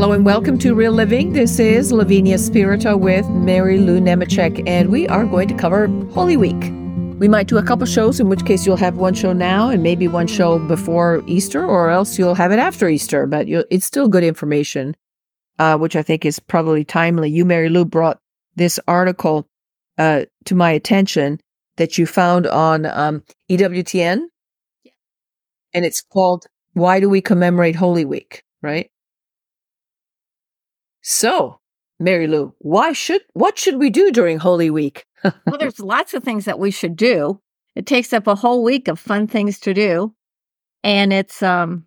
Hello and welcome to Real Living. This is Lavinia Spirito with Mary Lou Nemechek, and we are going to cover Holy Week. We might do a couple shows, in which case you'll have one show now and maybe one show before Easter, or else you'll have it after Easter. But it's still good information, which I think is probably timely. You, Mary Lou, brought this article to my attention that you found on EWTN, and it's called "Why Do We Commemorate Holy Week?" Right? So, Mary Lou, what should we do during Holy Week? Well, there's lots of things that we should do. It takes up a whole week of fun things to do. And it sets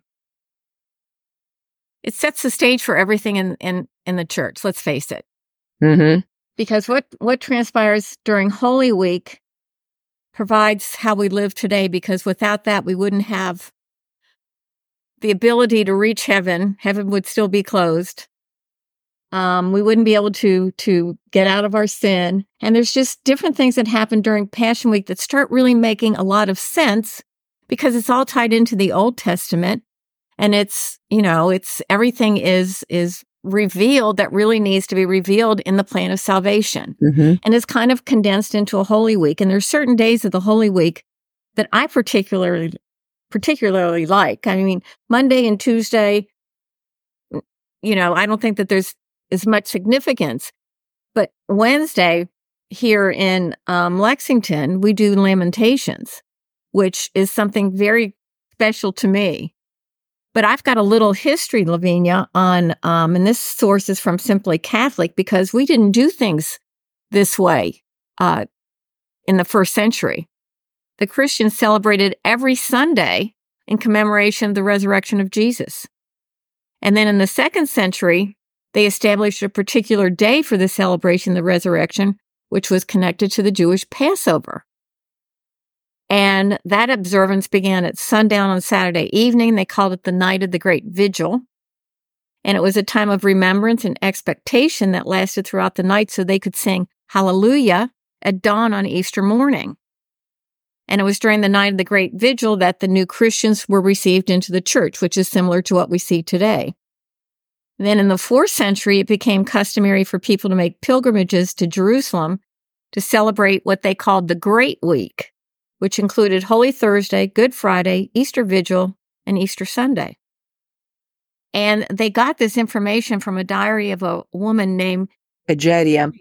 the stage for everything in the church, let's face it. Mm-hmm. Because what transpires during Holy Week provides how we live today, because without that, we wouldn't have the ability to reach heaven. Heaven would still be closed. We wouldn't be able to get out of our sin. And there's just different things that happen during Passion Week that start really making a lot of sense, because it's all tied into the Old Testament. And it's everything is revealed that really needs to be revealed in the plan of salvation. Mm-hmm. And it's kind of condensed into a Holy Week. And there's certain days of the Holy Week that I particularly like. I mean, Monday and Tuesday, I don't think that there's as much significance. But Wednesday here in Lexington, we do Lamentations, which is something very special to me. But I've got a little history, Lavinia, on, and this source is from Simply Catholic, because we didn't do things this way in the first century. The Christians celebrated every Sunday in commemoration of the resurrection of Jesus. And then in the second century, they established a particular day for the celebration of the resurrection, which was connected to the Jewish Passover. And that observance began at sundown on Saturday evening. They called it the night of the Great Vigil. And it was a time of remembrance and expectation that lasted throughout the night, so they could sing Hallelujah at dawn on Easter morning. And it was during the night of the Great Vigil that the new Christians were received into the church, which is similar to what we see today. Then in the 4th century, it became customary for people to make pilgrimages to Jerusalem to celebrate what they called the Great Week, which included Holy Thursday, Good Friday, Easter Vigil, and Easter Sunday. And they got this information from a diary of a woman named Egeria.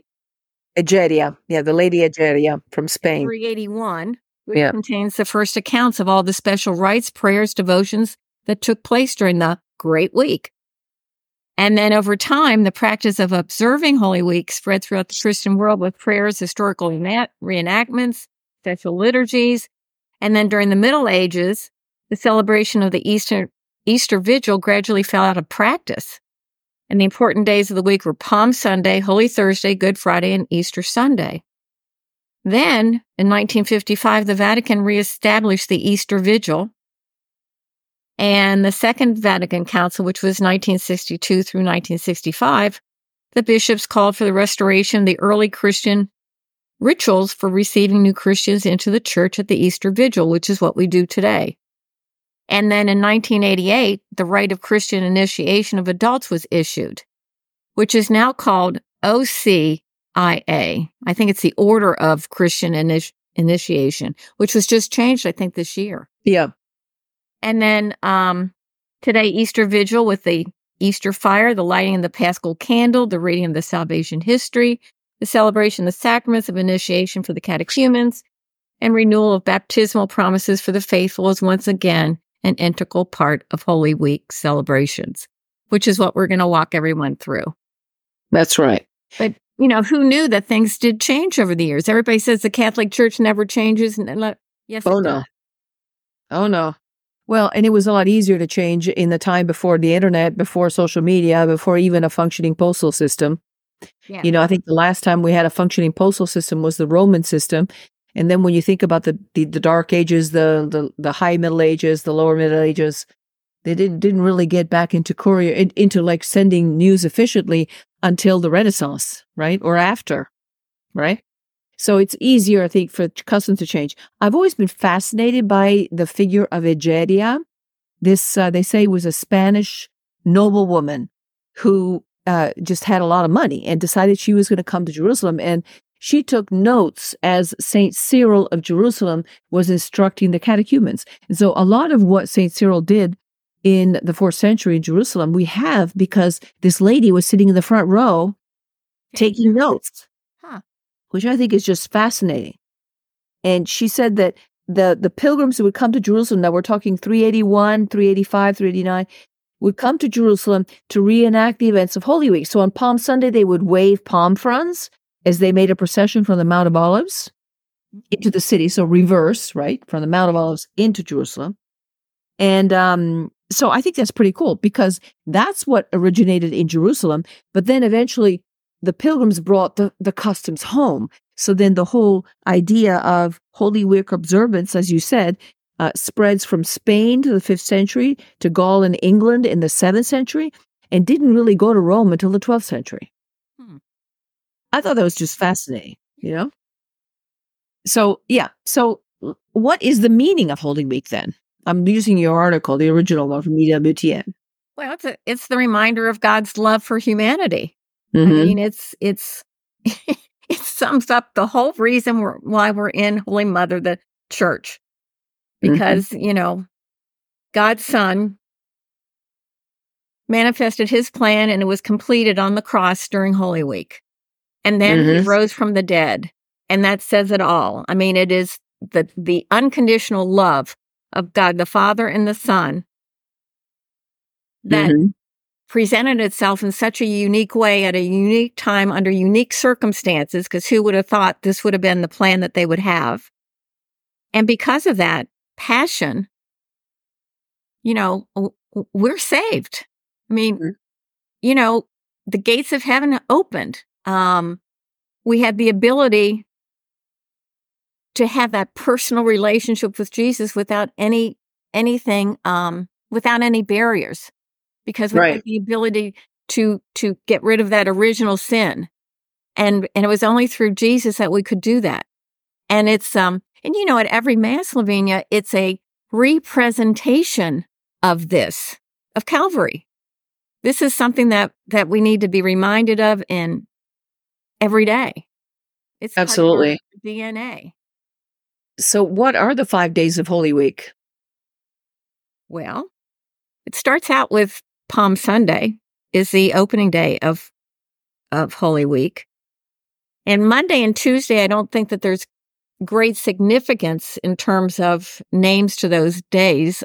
Yeah, the Lady Egeria from Spain. 381, which contains the first accounts of all the special rites, prayers, devotions that took place during the Great Week. And then over time, the practice of observing Holy Week spread throughout the Christian world with prayers, historical reenactments, special liturgies. And then during the Middle Ages, the celebration of the Easter Vigil gradually fell out of practice. And the important days of the week were Palm Sunday, Holy Thursday, Good Friday, and Easter Sunday. Then, in 1955, the Vatican reestablished the Easter Vigil. And the Second Vatican Council, which was 1962 through 1965, the bishops called for the restoration of the early Christian rituals for receiving new Christians into the church at the Easter Vigil, which is what we do today. And then in 1988, the Rite of Christian Initiation of Adults was issued, which is now called OCIA. I think it's the Order of Christian Initiation, which was just changed, I think, this year. Yeah. And then today, Easter Vigil with the Easter fire, the lighting of the Paschal candle, the reading of the salvation history, the celebration of the sacraments of initiation for the catechumens, and renewal of baptismal promises for the faithful is once again an integral part of Holy Week celebrations, which is what we're going to walk everyone through. That's right. But, who knew that things did change over the years? Everybody says the Catholic Church never changes. Yes, it does. Oh, no. Well, and it was a lot easier to change in the time before the internet, before social media, before even a functioning postal system. Yeah. I think the last time we had a functioning postal system was the Roman system. And then when you think about the Dark Ages, the High Middle Ages, the Lower Middle Ages, they didn't really get back into courier, into like sending news efficiently until the Renaissance, right? Or after, right? So it's easier, I think, for customs to change. I've always been fascinated by the figure of Egeria. This, they say, was a Spanish noblewoman who just had a lot of money and decided she was going to come to Jerusalem. And she took notes as St. Cyril of Jerusalem was instructing the catechumens. And so a lot of what St. Cyril did in the 4th century in Jerusalem, we have because this lady was sitting in the front row taking notes, which I think is just fascinating. And she said that the pilgrims who would come to Jerusalem, now we're talking 381, 385, 389, would come to Jerusalem to reenact the events of Holy Week. So on Palm Sunday, they would wave palm fronds as they made a procession from the Mount of Olives into the city. So reverse, right, from the Mount of Olives into Jerusalem. And so I think that's pretty cool because that's what originated in Jerusalem. But then eventually the pilgrims brought the customs home. So then the whole idea of Holy Week observance, as you said, spreads from Spain to the 5th century to Gaul and England in the 7th century and didn't really go to Rome until the 12th century. I thought that was just fascinating, you know? So, yeah. So what is the meaning of Holy Week then? I'm using your article, the original one from Ida Boutien. Well, it's the reminder of God's love for humanity. Mm-hmm. I mean, it's it sums up the whole reason why we're in Holy Mother, the Church. Because, you know, God's Son manifested his plan and it was completed on the cross during Holy Week. And then he rose from the dead. And that says it all. I mean, it is the unconditional love of God the Father and the Son that presented itself in such a unique way at a unique time under unique circumstances, because who would have thought this would have been the plan that they would have? And because of that passion, you know, we're saved. I mean, you know, the gates of heaven opened. We had the ability to have that personal relationship with Jesus without anything, without any barriers, because we had the ability to get rid of that original sin, and it was only through Jesus that we could do that. And it's and you know, at every Mass, Lavinia, it's a representation of this, of Calvary. This is something that we need to be reminded of in every day. It's absolutely part of our DNA. So what are the 5 days of Holy Week? Well, it starts out with Palm Sunday is the opening day of Holy Week. And Monday and Tuesday, I don't think that there's great significance in terms of names to those days.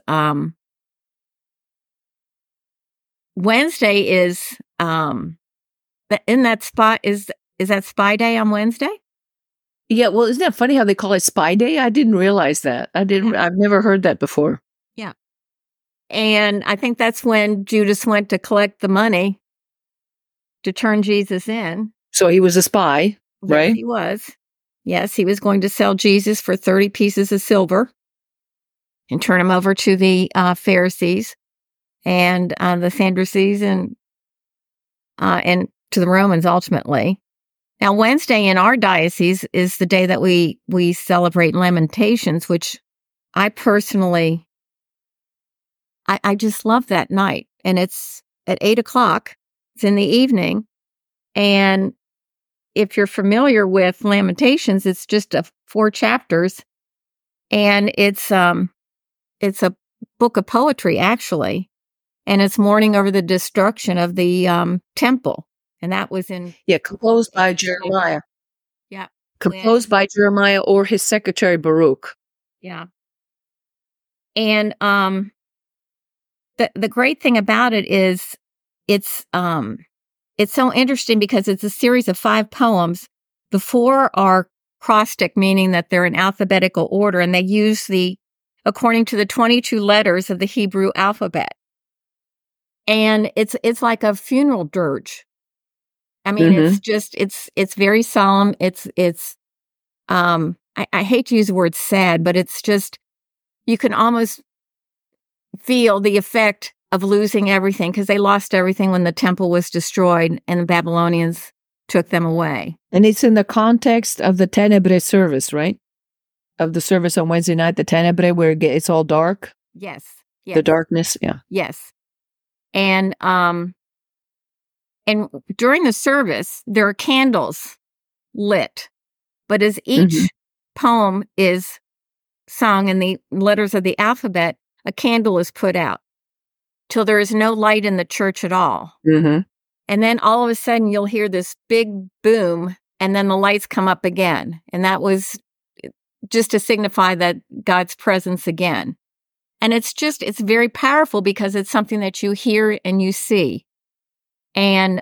Wednesday is in that spot is that Spy Day on Wednesday? Yeah, well, isn't that funny how they call it Spy Day? I didn't realize that. I've never heard that before. Yeah. And I think that's when Judas went to collect the money to turn Jesus in. So he was a spy, right? Yes, he was. Yes, he was going to sell Jesus for 30 pieces of silver and turn him over to the Pharisees and the Sadducees and to the Romans ultimately. Now, Wednesday in our diocese is the day that we celebrate Lamentations, which I personally, I just love that night. And it's at 8:00. It's in the evening. And if you're familiar with Lamentations, it's just 4 chapters. And it's a book of poetry, actually. And it's mourning over the destruction of the temple. And that was composed by Jeremiah. Yeah. Composed by Jeremiah or his secretary, Baruch. Yeah. And the great thing about it is it's so interesting because it's a series of 5 poems. The 4 are acrostic, meaning that they're in alphabetical order, and they use according to the 22 letters of the Hebrew alphabet. And it's like a funeral dirge. I mean, it's very solemn. I hate to use the word sad, but it's just, you can almost feel the effect of losing everything, because they lost everything when the temple was destroyed and the Babylonians took them away. And it's in the context of the Tenebrae service, right? Of the service on Wednesday night, the Tenebrae, where it's all dark. Yes. The darkness, yeah. Yes. And And during the service, there are candles lit. But as each poem is sung in the letters of the alphabet, a candle is put out till there is no light in the church at all. Mm-hmm. And then all of a sudden you'll hear this big boom and then the lights come up again. And that was just to signify that God's presence again. And it's very powerful because it's something that you hear and you see. And,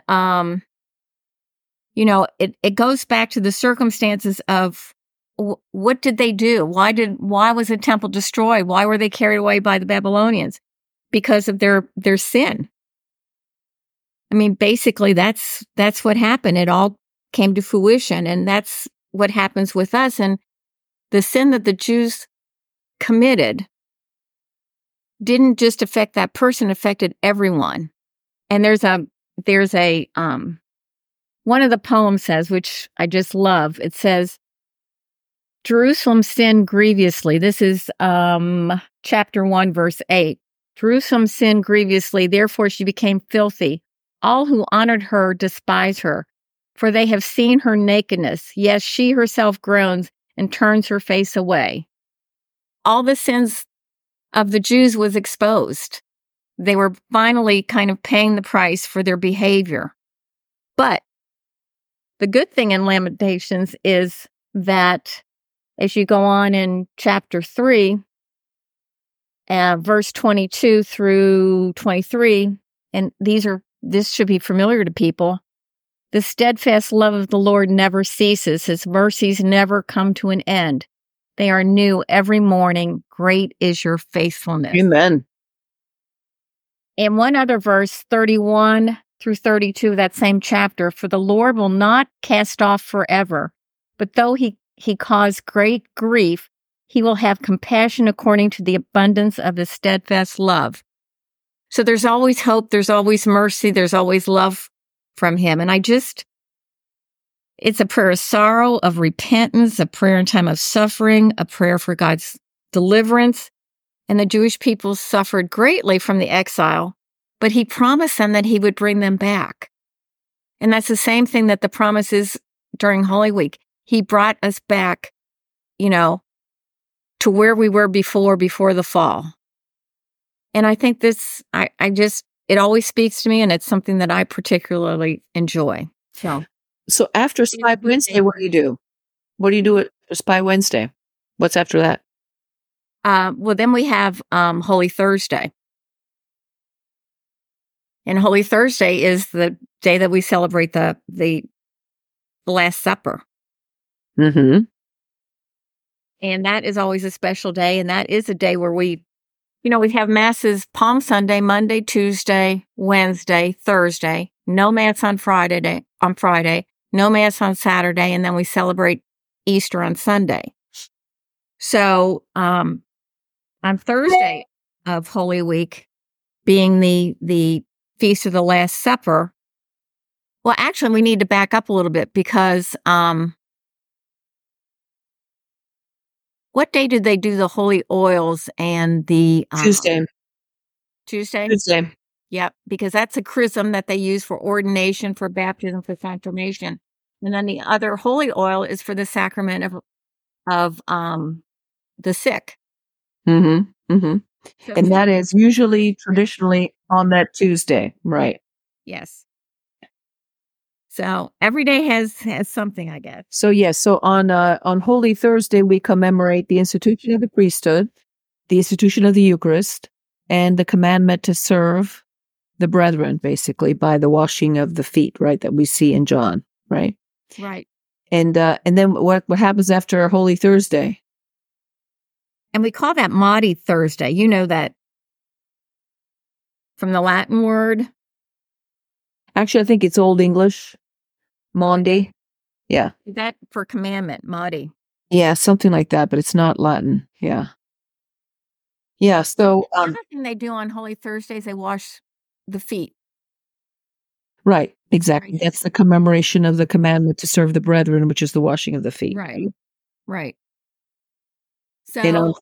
it goes back to the circumstances of what did they do? Why was the temple destroyed? Why were they carried away by the Babylonians? Because of their sin. I mean, basically that's what happened. It all came to fruition, and that's what happens with us. And the sin that the Jews committed didn't just affect that person, affected everyone. And there's a one of the poems says, which I just love, it says, Jerusalem sinned grievously. This is chapter 1, verse 8. Jerusalem sinned grievously, therefore she became filthy. All who honored her despise her, for they have seen her nakedness. Yes, she herself groans and turns her face away. All the sins of the Jews was exposed. They were finally kind of paying the price for their behavior. But the good thing in Lamentations is that as you go on in chapter 3, verse 22 through 23, and this should be familiar to people, the steadfast love of the Lord never ceases. His mercies never come to an end. They are new every morning. Great is your faithfulness. Amen. And one other verse, 31 through 32 of that same chapter, for the Lord will not cast off forever, but though he cause great grief, he will have compassion according to the abundance of his steadfast love. So there's always hope, there's always mercy, there's always love from him. And it's a prayer of sorrow, of repentance, a prayer in time of suffering, a prayer for God's deliverance. And the Jewish people suffered greatly from the exile, but he promised them that he would bring them back. And that's the same thing that the promise is during Holy Week. He brought us back, to where we were before the fall. And I think this, it always speaks to me, and it's something that I particularly enjoy. So after Spy Wednesday, what do you do? What do you do at Spy Wednesday? What's after that? Well, then we have Holy Thursday. And Holy Thursday is the day that we celebrate the Last Supper. Mm-hmm. And that is always a special day. And that is a day where we have masses Palm Sunday, Monday, Tuesday, Wednesday, Thursday. No mass on Friday, no mass on Saturday, and then we celebrate Easter on Sunday. So on Thursday of Holy Week, being the Feast of the Last Supper, well, actually, we need to back up a little bit because what day did they do the holy oils and the Tuesday? Tuesday. Yep, because that's a chrism that they use for ordination, for baptism, for confirmation. And then the other holy oil is for the sacrament of the sick. Mm-hmm. Mm-hmm. So, and that is usually traditionally on that Tuesday, right? Yes. So every day has something, I guess. So yes, so on Holy Thursday we commemorate the institution of the priesthood, the institution of the Eucharist, and the commandment to serve the brethren, basically by the washing of the feet, right? That we see in John, right? Right. And then what happens after Holy Thursday? And we call that Maundy Thursday. You know that from the Latin word? Actually, I think it's Old English. Maundy. Yeah. Is that for commandment, Maundy? Yeah, something like that, but it's not Latin. Yeah. Yeah, so the other thing they do on Holy Thursday is they wash the feet. Right, exactly. That's the commemoration of the commandment to serve the brethren, which is the washing of the feet. Right. So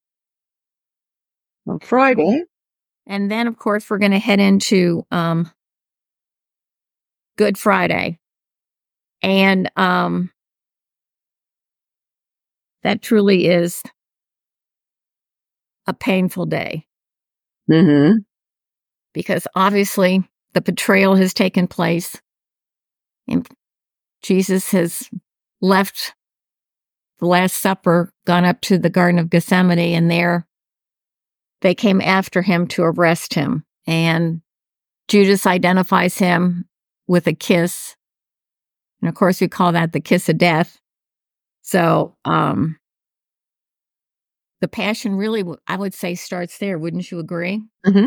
on Friday. And then, of course, we're going to head into Good Friday. And that truly is a painful day Mm-hmm. because obviously the betrayal has taken place and Jesus has left the Last Supper, gone up to the Garden of Gethsemane, and there they came after him to arrest him. And Judas identifies him with a kiss. And of course, we call that the kiss of death. So the passion really, I would say, starts there. Wouldn't you agree? Mm-hmm.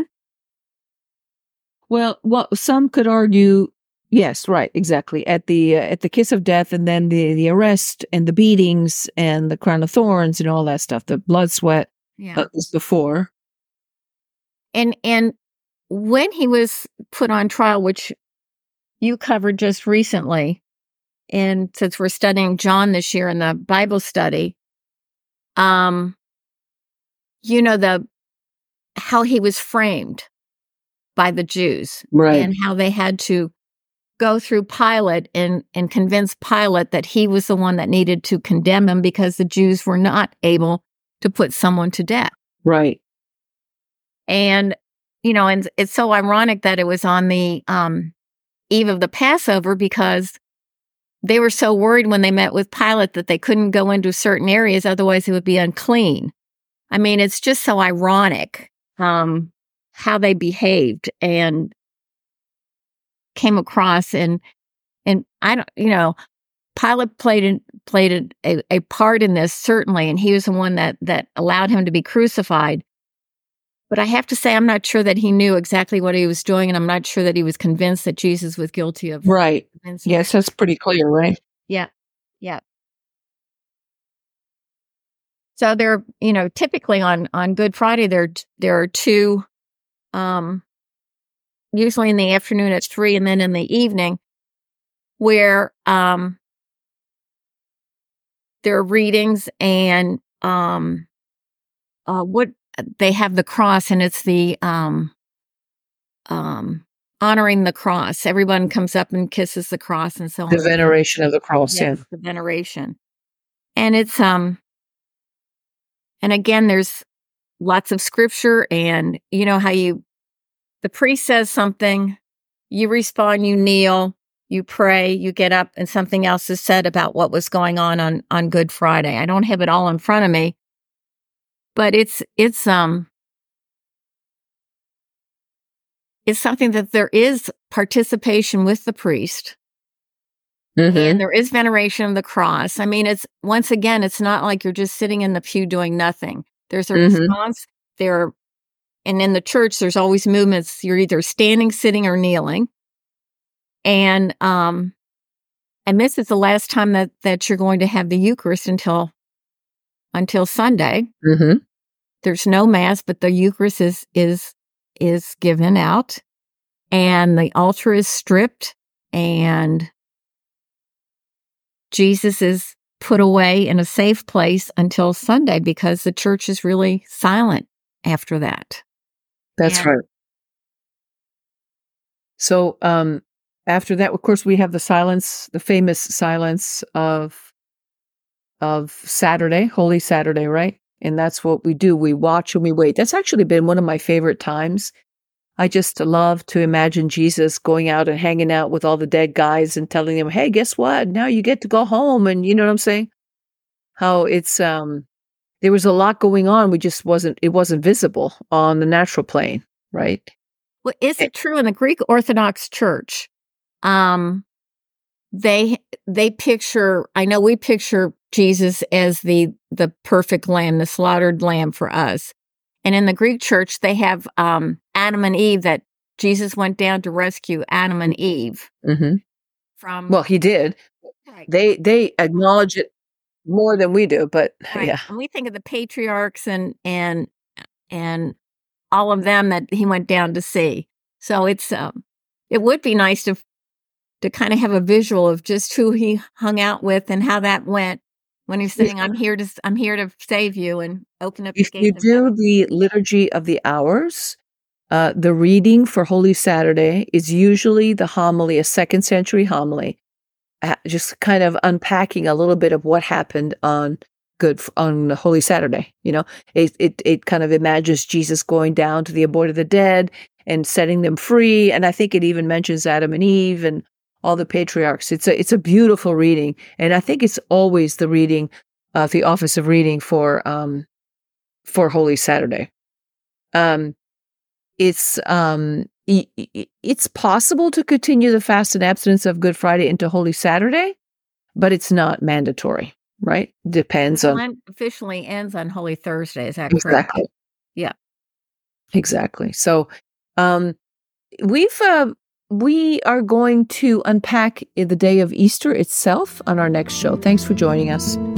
Well, some could argue, yes, right, exactly. At the kiss of death, and then the arrest and the beatings and the crown of thorns and all that stuff. The blood, sweat was before. And when he was put on trial, which you covered just recently, and since we're studying John this year in the Bible study, how he was framed by the Jews, right, and how they had to go through Pilate and convince Pilate that he was the one that needed to condemn him because the Jews were not able to put someone to death. right. And, and it's so ironic that it was on the eve of the Passover because they were so worried when they met with Pilate that they couldn't go into certain areas, otherwise it would be unclean. I mean, it's just so ironic how they behaved and came across, and I don't, Pilate played a part in this, certainly, and he was the one that allowed him to be crucified. But I have to say, I'm not sure that he knew exactly what he was doing, and I'm not sure that he was convinced that Jesus was guilty of. Right. Yes, that's pretty clear, right? Yeah. Yeah. So there, typically on Good Friday, there are two, usually in the afternoon at 3, and then in the evening, where there are readings and what they have the cross, and it's the honoring the cross. Everyone comes up and kisses the cross and so on. The veneration of the cross, yes, the veneration. And it's and again, there's lots of scripture, and how the priest says something, you respond, you kneel, you pray, you get up, and something else is said about what was going on Good Friday. I don't have it all in front of me, but it's something that there is participation with the priest, and there is veneration of the cross. I mean, it's not like you're just sitting in the pew doing nothing. There's a response there, and in the church, there's always movements. You're either standing, sitting, or kneeling, and this is the last time that you're going to have the Eucharist until Sunday. Mm-hmm. There's no Mass, but the Eucharist is given out, and the altar is stripped, and Jesus is put away in a safe place until Sunday because the church is really silent after that. That's right. So after that, of course, we have the famous silence of Saturday, Holy Saturday, right? And that's what we do. We watch and we wait. That's actually been one of my favorite times. I just love to imagine Jesus going out and hanging out with all the dead guys and telling them, hey, guess what? Now you get to go home. And you know what I'm saying? How it's, there was a lot going on. It wasn't visible on the natural plane, right? Well, is it true in the Greek Orthodox Church? They picture, I know we picture Jesus as the perfect lamb, the slaughtered lamb for us. And in the Greek church, they have Adam and Eve, that Jesus went down to rescue Adam and Eve. Mm-hmm. Well, he did. Right. They acknowledge it more than we do, but right. Yeah. And we think of the patriarchs and all of them that he went down to see. So it would be nice to kind of have a visual of just who he hung out with and how that went. When he's saying, I'm here to save you and open up the gates. If you do the Liturgy of the Hours, The reading for Holy Saturday is usually the homily, a second century homily, just kind of unpacking a little bit of what happened on Holy Saturday. It kind of imagines Jesus going down to the abode of the dead and setting them free. And I think it even mentions Adam and Eve and all the patriarchs. It's a beautiful reading. And I think it's always the reading, the office of reading for Holy Saturday. It's possible to continue the fast and abstinence of Good Friday into Holy Saturday, but it's not mandatory, right? Depends on. Mine officially ends on Holy Thursday. Is that correct? Exactly. Yeah. Exactly. So, we are going to unpack the day of Easter itself on our next show. Thanks for joining us.